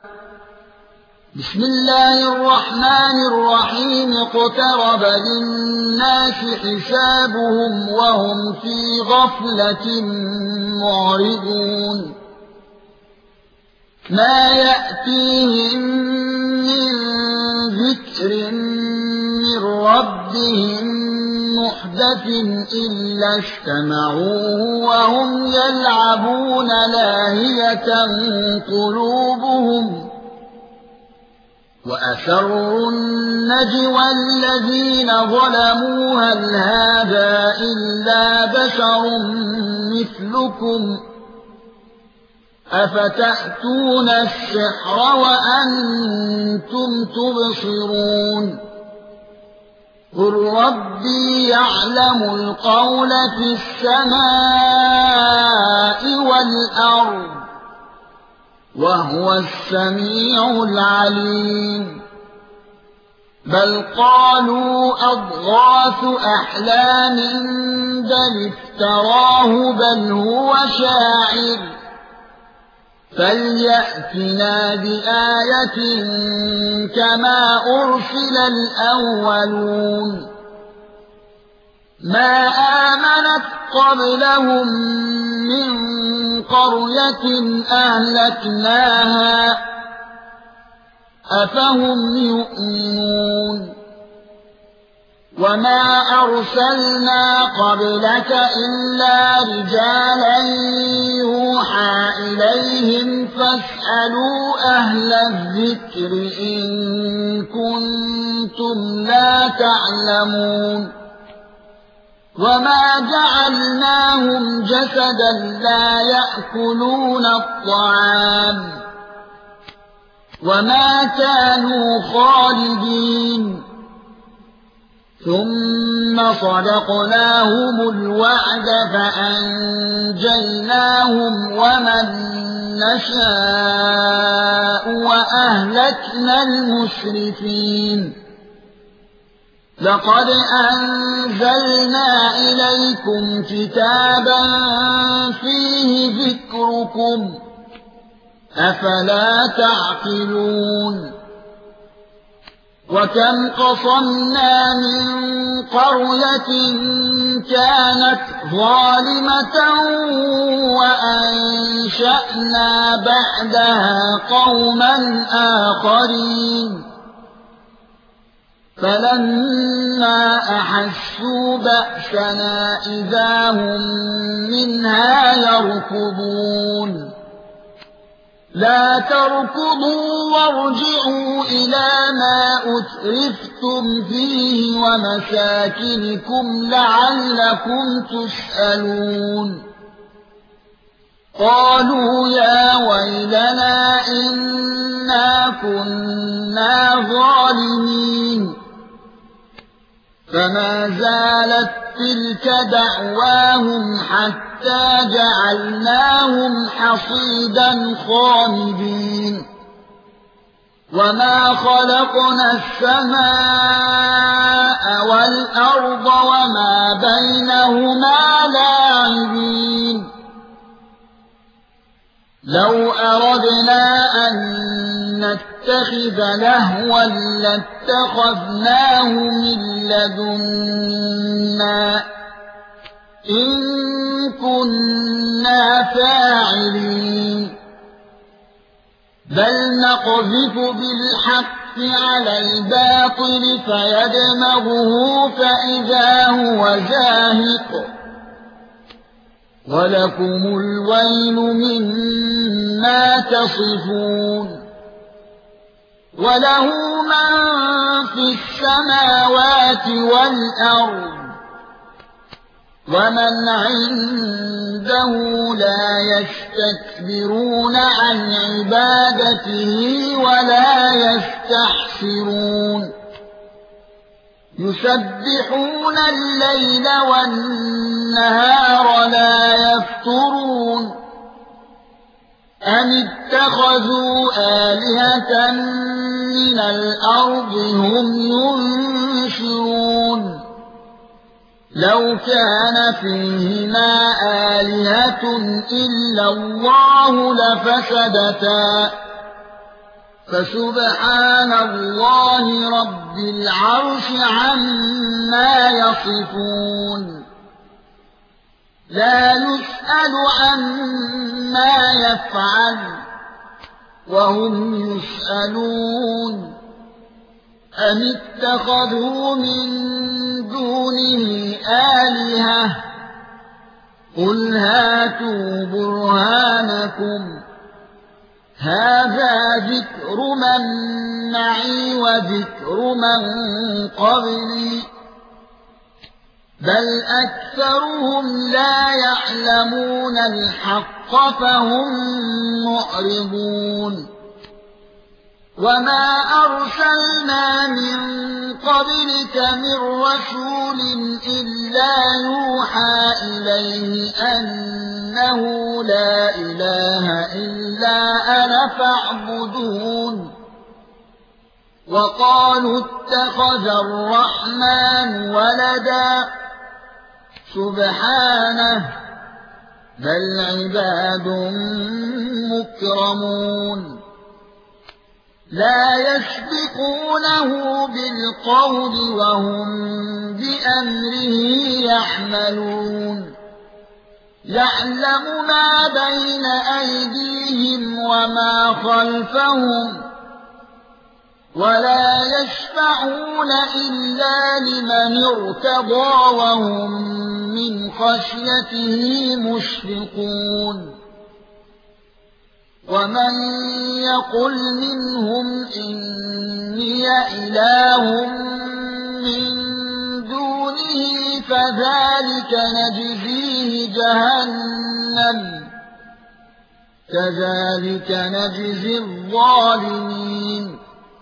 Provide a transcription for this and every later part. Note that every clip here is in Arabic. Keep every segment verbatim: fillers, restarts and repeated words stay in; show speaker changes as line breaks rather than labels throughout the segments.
بسم الله الرحمن الرحيم اقترب للناس حسابهم وهم في غفلة معرضون ما يأتيهم من ذكر من ربهم محدث إلا استمعوه وهم يلعبون لاهية قلوبهم وأسروا النجوى الذين ظلموا هل هذا إلا بشر مثلكم أفتأتون السحر وأنتم تبصرون قل ربي يعلم القول في السماء والأرض وهو السميع العليم بل قالوا أضغاث أحلام بل افتراه بل هو شاعر فليأتنا بآية كما أرسل الأولون ما آمنت قبلهم من قرية أهلكناها أفهم يؤمنون وما أرسلنا قبلك إلا رجالا يوحى إليهم فاسألوا أهل الذكر إن كنتم لا تعلمون وما جعلناهم جسدا لا يأكلون الطعام وما كانوا خالدين ثم صدقناهم الوعد فأنجيناهم ومن نشاء وأهلكنا المسرفين لقد أنزلنا إليكم كتابا فيه ذكركم أفلا تعقلون وكم قصمنا من قرية كانت ظالمة وأنشأنا بعدها قوما آخرين فلما أحسوا بأسنا إذا هم منها يركضون لا تركضوا وارجعوا إلى ما أترفتم فيه ومساكنكم لعلكم تسألون قالوا يا ويلنا إنا كنا ظالمين فما زالت تلك دعواهم حتى جعلناهم حصيدا خامدين وما خلقنا السماء والأرض وما بينهما لاعبين لو أردنا أن نتخذ لهوا لاتخذناه من لدنا إن كنا فاعلين بل نقذف بالحق على الباطل فيدمغه فإذا هو زاهق ولكم الويل مما تصفون وله من في السماوات والأرض ومن عنده لا يستكبرون عن عبادته ولا يستحسرون يسبحون الليل والنهار لا يفترون أم اتخذوا آلهة من الأرض هم ينشرون لو كان فيهما آلهة إلا الله لفسدتا فسبحان الله رب العرش عما يصفون لا يسأل عما يفعل وهم يسألون أم اتخذوا من دونه آلهة قل هاتوا برهانكم هذا ذكر من معي وذكر من قبلي بل أكثرهم لا يعلمون الحق فهم معرضون وما أرسلنا من قبلك من رسول إلا يوحى إليه أنه لا إله إلا أنا فاعبدون وقالوا اتخذ الرحمن ولدا سبحانه بل عباد مكرمون لا يسبقونه بالقول وهم بأمره يعملون يعلم ما بين أيديهم وما خلفهم ولا يشفعون إلا لمن ارتضى وهم من خشيته مشفقون ومن يقل منهم إني إله من دونه فذلك نجزيه جهنم كذلك نجزي الظالمين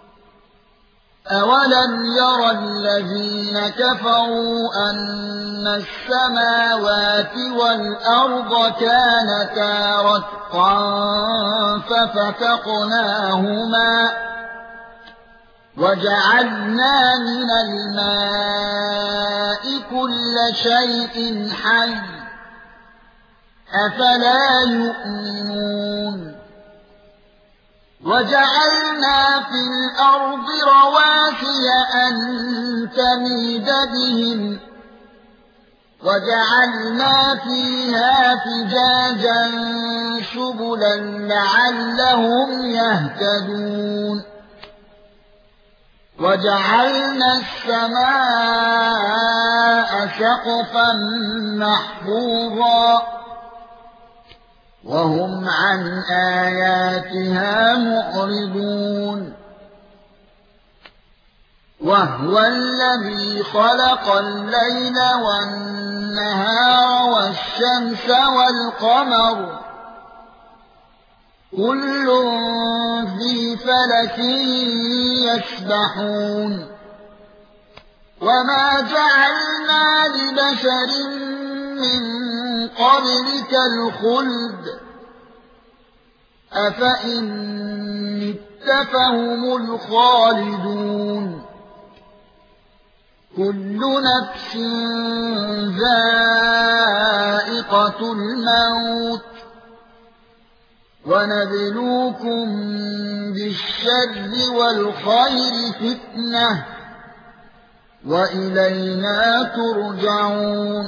أولم يرى الذين كفروا أن السماوات والأرض كانتا رتقا ففتقناهما وجعلنا من الماء كل شيء حي أفلا يؤمنون وجعلنا في الأرض رواسي أن تميد بهم وجعلنا فيها فجاجا سبلا لعلهم يهتدون وجعلنا السماء سقفا محفوظا وهم عن آياتها معرضون وهو الذي خلق الليل والنهار والشمس والقمر كل في فلك يسبحون وما جعلنا لبشر من قبلك الخلد أفإن مت فهم الخالدون كل نفس ذائقة الموت ونبلوكم بالشر والخير فتنة وإلينا ترجعون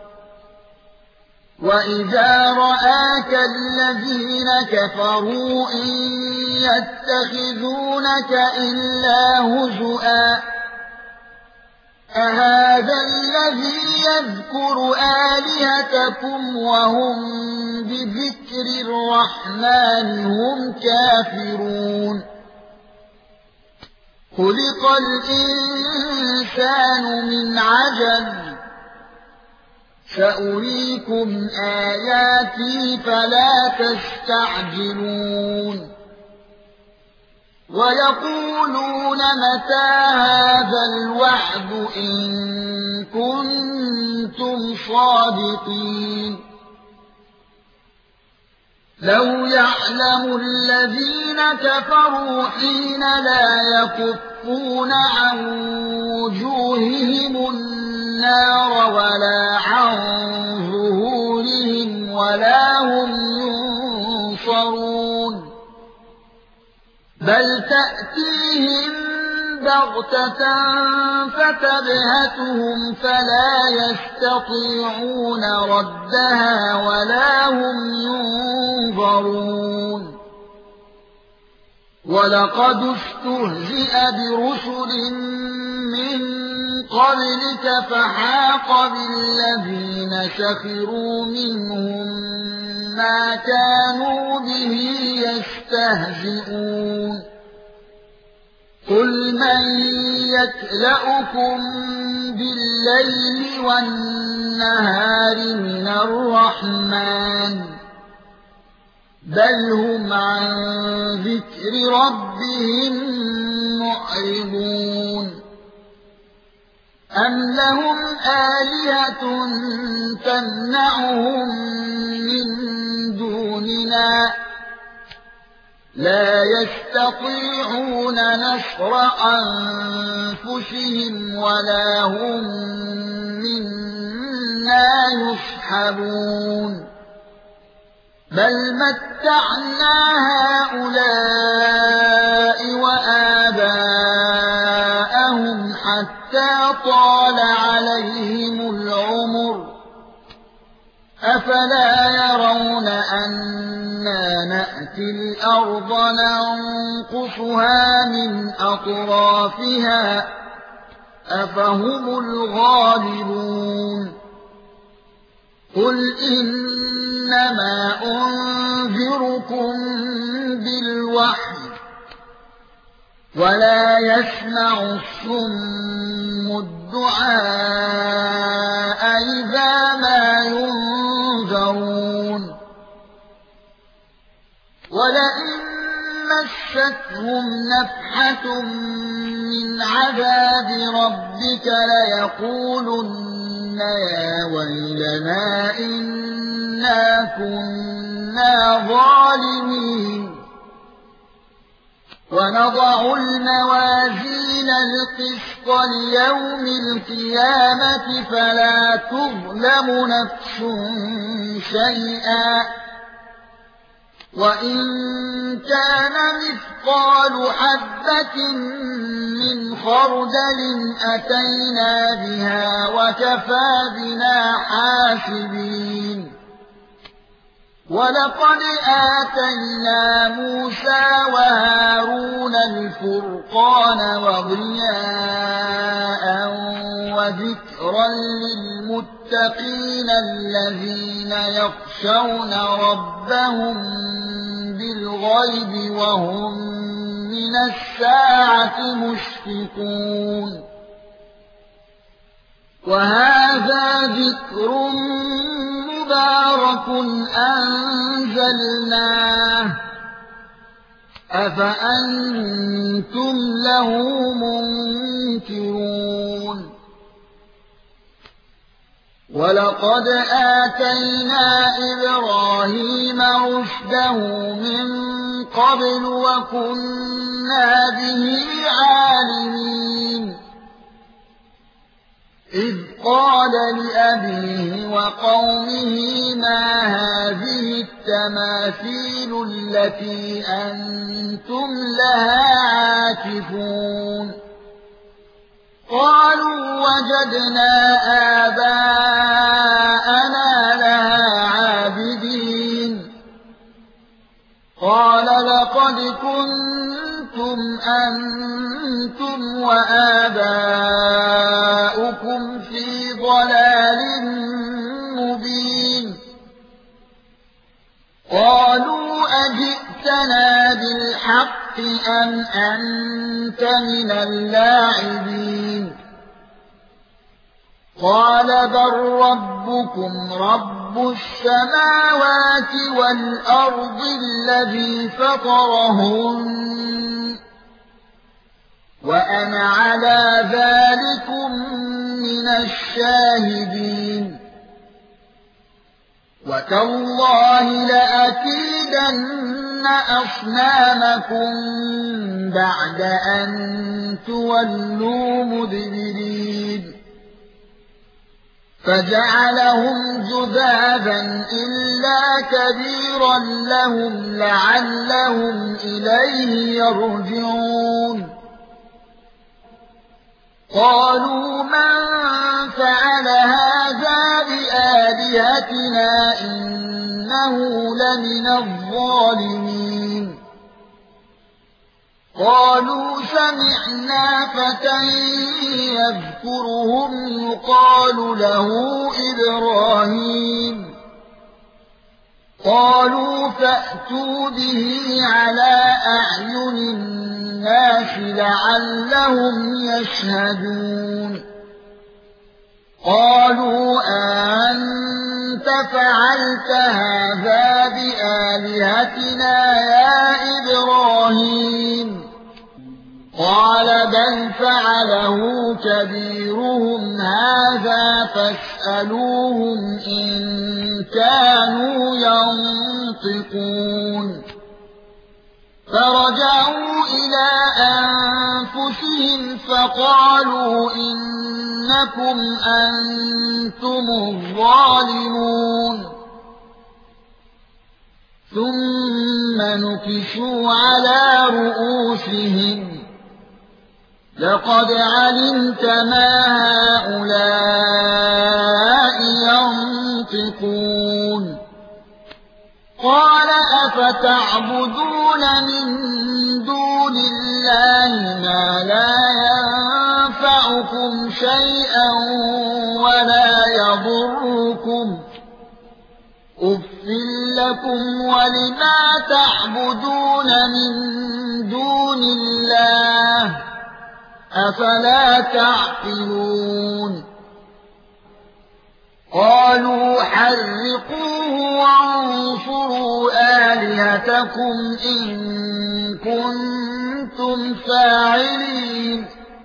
وَإِذَا رَآكَ الَّذِينَ كَفَرُوا إِن يَتَّخِذُونَكَ إِلَّا هُزُوًا أَهَذَا الَّذِي يَذْكُرُ آلِهَتَكُمْ وَهُمْ بِذِكْرِ الرَّحْمَنِ هُمْ كَافِرُونَ خُلِقَ الْإِنسَانُ مِنْ عَجَلٍ سأريكم آياتي فلا تستعجلون ويقولون متى هذا الوعد إن كنتم صادقين لو يعلم الذين كفروا حين لا يكفون عن وجوههم النار ولا عن ظهورهم ولا هم ينصرون بل تأتيهم بغتة فتبهتهم فلا يستطيعون ردها ولا هم ينظرون ولقد استهزئ برسل من قبلك فحاق بالذين سخروا منهم ما كانوا به يستهزئون قل من يكلؤكم بالليل والنهار من الرحمن بل هم عن ذكر ربهم معرضون أم لهم آلهة تمنعهم من دوننا لا يستطيعون نصر أنفسهم ولا هم منا يصحبون بل متعنا هؤلاء وآباءهم حتى طال عليهم العمر أفلا يرون أنا نأتي الأرض ننقصها من أطرافها أفهم الغالبون قل إنما أنذركم بالوحي ولا يسمع الصم الدعاء إذا ما ينذرون ولئن مستهم نفحة من عذاب ربك ليقولن يا ويلنا إنا كنا ظالمين ونضع الموازين القسط ليوم القيامة فلا تظلم نفس شيئا وإن كان مثقال حبة من خردل أتينا بها وكفى بنا حاسبين ولقد آتينا موسى وهارون الفرقان وضياء وذكرا للمتقين الذين يخشون ربهم بالغيب وهم من الساعة مشفقون وهذا ذكر مبارك أنزلناه أفأنتم له منكرون ولقد آتينا إبراهيم رشده من قبل وكنا به عالمين إذ قال لأبيه وقومه ما هذه التماثيل التي أنتم لها عاكفون قالوا وجدنا آباءنا لها عابدين قال لقد كنتم أنتم وآباؤكم في ضلال مبين قالوا أجئتنا بالحق أم أنت من اللاعبين قال بل ربكم رب السماوات والأرض الذي فطرهن وأنا على ذلكم من الشاهدين وتالله لأكيدن أصنامكم بعد أن تولوا مدبرين فجعلهم جذاذا إلا كبيرا لهم لعلهم إليه يرجعون قالوا من فعل هذا بآلهتنا إنه لمن الظالمين قالوا سمعنا فتى يذكرهم يقال له إبراهيم قالوا فأتوا به على أعين الناس لعلهم يشهدون قالوا أنت فعلت هذا بآلهتنا يا إبراهيم قال بل فعله كبيرهم هذا فاسألوهم إن كانوا ينطقون فرجعوا إلى أنفسهم فقالوا إنكم أنتم الظالمون ثم نكسوا على رؤوسهم لقد علمت ما هؤلاء ينطقون قال أفتعبدون من دون الله ما لا ينفعكم شيئا ولا يضركم أُفٍّ لكم ولما تعبدون من دون الله أفلا تعقلون قالوا حرقوه وانصروا آلهتكم إن كنتم فاعلين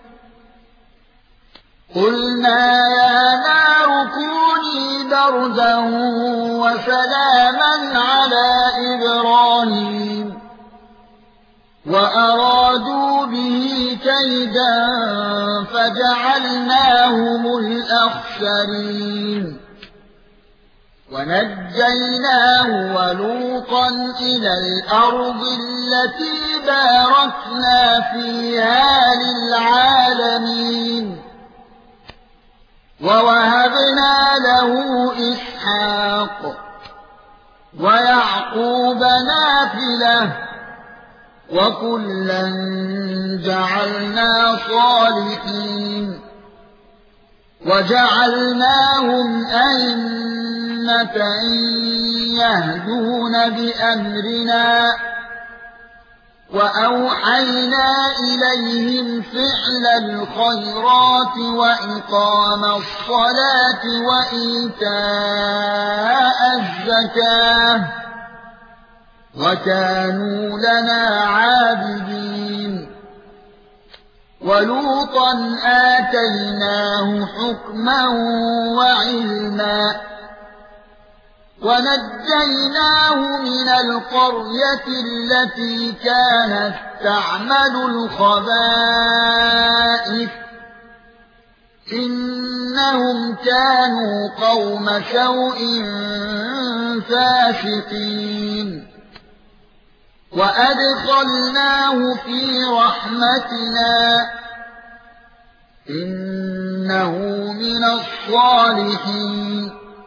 قلنا يا نار كوني بردا وسلاما على إبراهيم وأرادوا به كيدا فجعلناهم الأخسرين ونجيناه ولوطا إلى الأرض التي باركنا فيها للعالمين ووهبنا له إسحاق ويعقوب نافلة وكلا جعلنا صالحين وجعلناهم أئمة يهدون بأمرنا وأوحينا إليهم فعل الخيرات وإقام الصلاة وإيتاء الزكاة وكانوا لنا عابدين ولوطا آتيناه حكما وعلما ونجيناه من القرية التي كانت تعمل الخبائث إنهم كانوا قوم سوء فاسقين وأدخلناه في رحمتنا إنه من الصالحين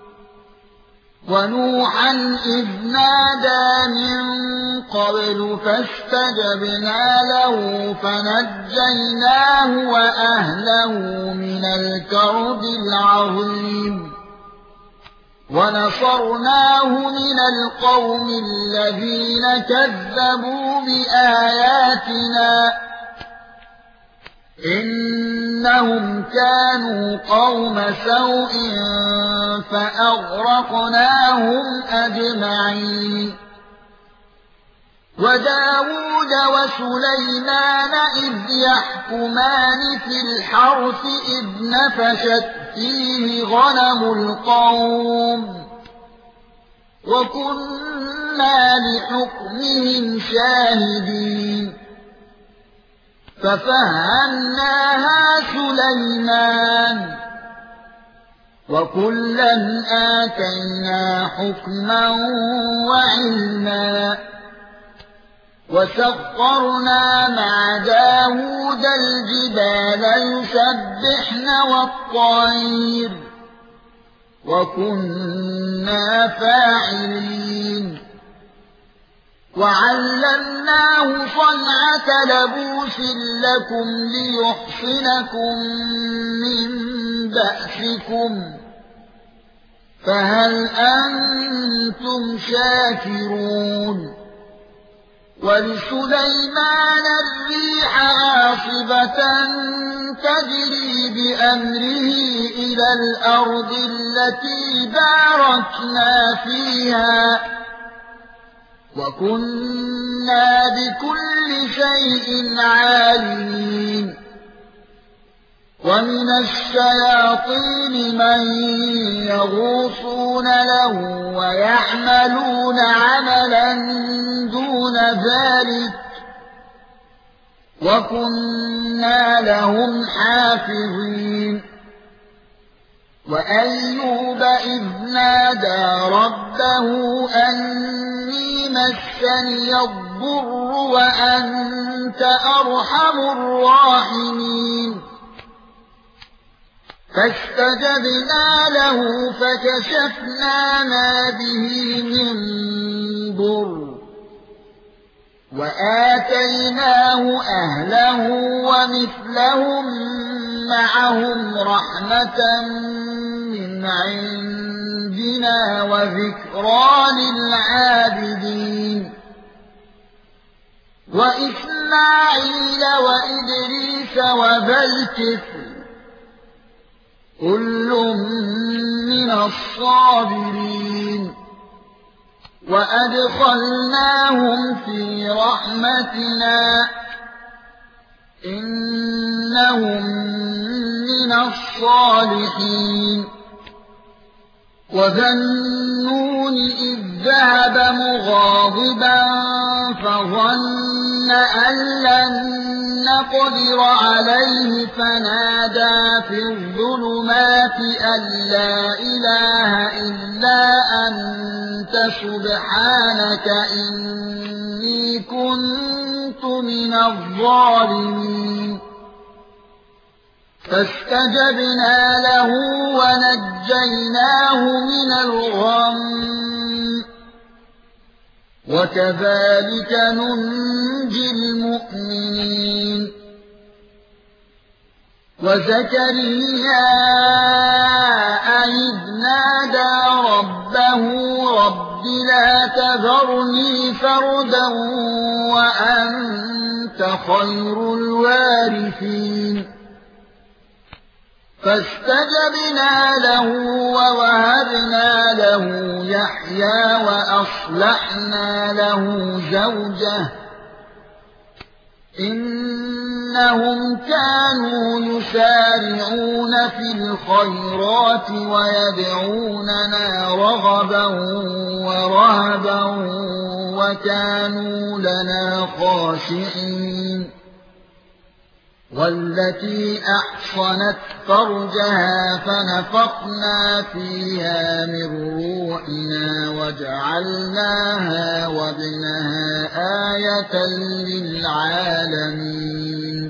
ونوحا إذ نادى من قبل فاستجبنا له فنجيناه وأهله من الكرب العظيم ونصرناه من القوم الذين كذبوا بآياتنا إنهم كانوا قوم سوء فأغرقناهم أجمعين وداود وسليمان إذ يحكمان في الحرث إذ نفشت فيه غنم القوم وكنا لحكمهم شاهدين ففهمناها سليمان وكلا آتينا حكما وعلما وسخرنا مع داود الجبال يسبحن والطير وكنا فاعلين وعلمناه صنعة لبوس لكم ليحصنكم من بأسكم فهل أنتم شاكرون ولسليمان الريح عاصفة تجري بأمره إلى الأرض التي باركنا فيها وكنا بكل شيء عالمين ومن الشياطين من يغوصون له ويعملون عملا دون ذلك وكنا لهم حافظين وأيوب إذ نادى ربه أني مسني الضر وأنت أرحم الراحمين فاستجبنا له فكشفنا ما به من ضر وآتيناه أهله ومثلهم معهم رحمة من عندنا وذكرى للعابدين وإسماعيل وإدريس وذا الكفل كل من الصابرين وأدخلناهم في رحمتنا إنهم من الصالحين وذا النون إذ ذهب مغاضبا فظن أن لن نقدر عليه فنادى في الظلمات أن لا إله إلا أنت سبحانك إني كنت من الظالمين فاستجبنا له ونجيناه من الغم وكذلك ننجي المؤمنين وزكريا إذ نادى ربه رب لا تذرني فردا وأنت خير الوارثين فاستجبنا له ووهبنا له يحيى وأصلحنا له زوجه إنهم كانوا يسارعون في الخيرات ويدعوننا رغبا ورهبا وكانوا لنا خاشعين والتي أحصنت فرجها فنفخنا فيها من روحنا وجعلناها وابنها آية للعالمين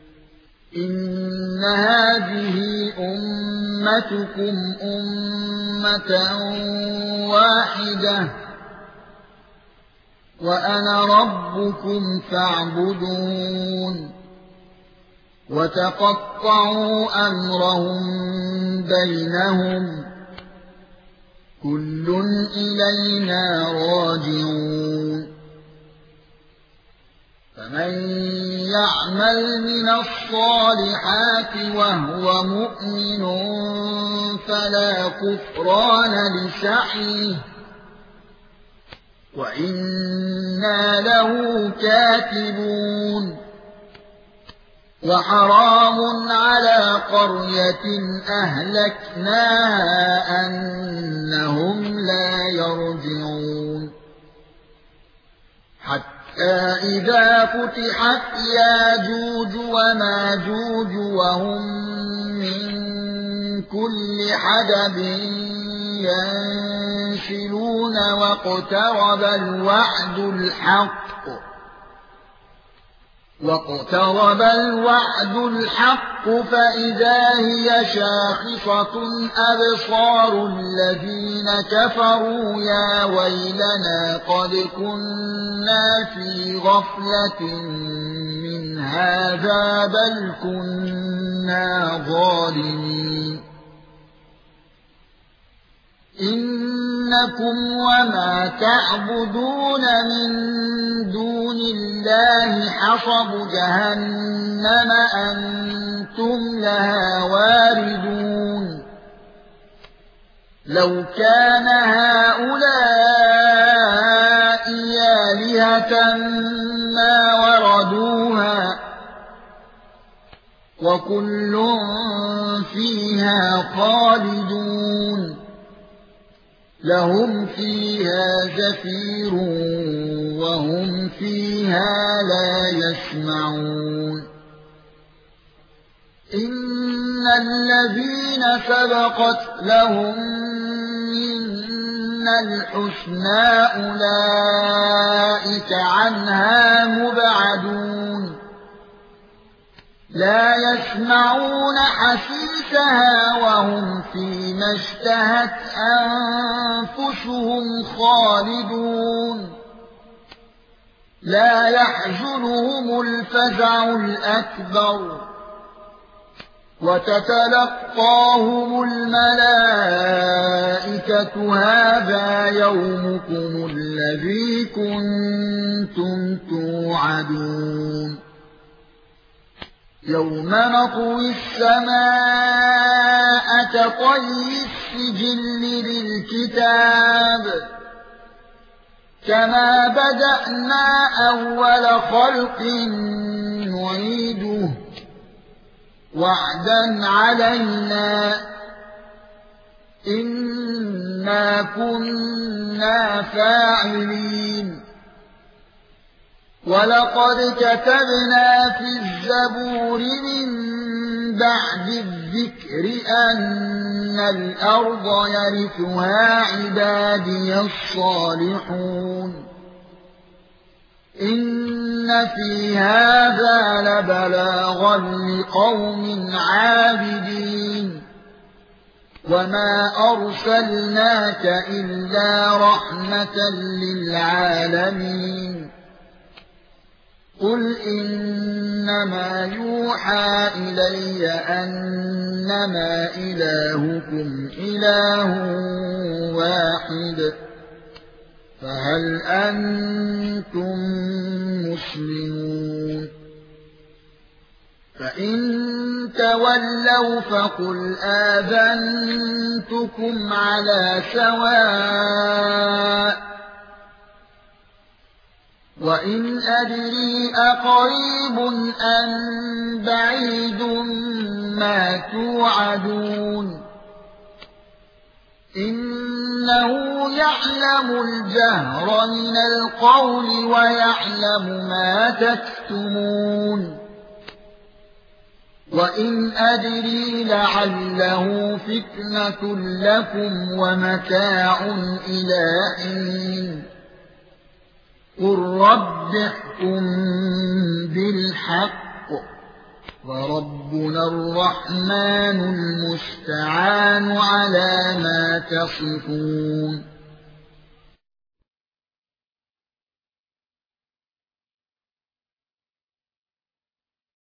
إن هذه أمتكم أمة واحدة وأنا ربكم فاعبدون وتقطعوا أمرهم بينهم كل إلينا راجعون فمن يعمل من الصالحات وهو مؤمن فلا كفران لسعيه وإنا له كاتبون وحرام على قرية أهلكناها أنهم لا يرجعون حتى إذا فتحت ياجوج وماجوج وهم من كل حدب ينسلون واقترب الوعد الحق واقترب الوعد الحق فإذا هي شاخصة أبصار الذين كفروا يا ويلنا قد كنا في غفلة من هذا بل كنا ظالمين إنكم وما تعبدون من دون الله حصب جهنم أنتم لها واردون لو كان هؤلاء آلهة ما وردوها وكل فيها خالدون لهم فيها زفير وهم فيها لا يسمعون إن الذين سبقت لهم منا الحسنى أولئك عنها مبعدون لا يسمعون حسيسها وهم فيما اشتهت أنفسهم خالدون لا يحزنهم الفزع الأكبر وتتلقاهم الملائكة هذا يومكم الذي كنتم توعدون يوم نطوي السماء كطي السجل للكتاب كما بدأنا أول خلق نعيده وعدا علينا إنا كنا فاعلين ولقد كتبنا في الزبور من بعد الذكر أن الأرض يرثها عبادي الصالحون إن في هذا لبلاغا لقوم عابدين وما أرسلناك إلا رحمة للعالمين قل إنما يوحى إلي أنما إلهكم إله واحد فهل أنتم مسلمون فإن تولوا فقل آذنتكم على سواء وإن أدري أقريب أم بعيد ما توعدون إنه يعلم الجهر من القول ويعلم ما تكتمون وإن أدري لعله فتنة لكم ومتاع إلى حين قل رب احكم بالحق وربنا الرحمن المستعان على ما تصفون